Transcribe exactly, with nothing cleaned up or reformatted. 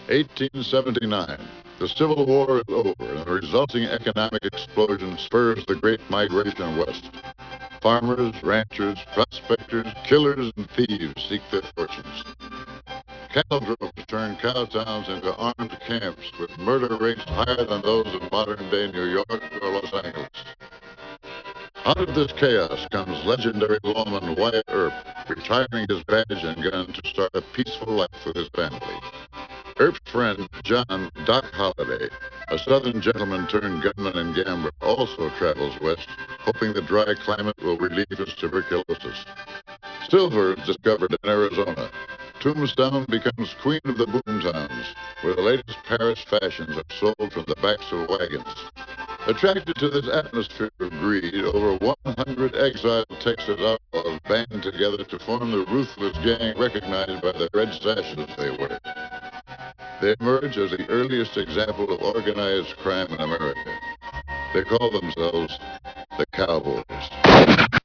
eighteen seventy-nine. The Civil War is over, and the resulting economic explosion spurs the great migration west. Farmers, ranchers, prospectors, killers, and thieves seek their fortunes. Cattle droves turn cow towns into armed camps with murder rates higher than those of modern-day New York or Los Angeles. Out of this chaos comes legendary lawman Wyatt Earp, retiring his badge and gun to start a peaceful life with his family. Earp's friend, John Doc Holliday, a southern gentleman turned gunman and gambler, also travels west, hoping the dry climate will relieve his tuberculosis. Silver is discovered in Arizona. Tombstone becomes queen of the boomtowns, where the latest Paris fashions are sold from the backs of wagons. Attracted to this atmosphere of greed, over one hundred exiled Texas outlaws band together to form the ruthless gang recognized by the red sashes they wear. They emerge as the earliest example of organized crime in America. They call themselves the Cowboys.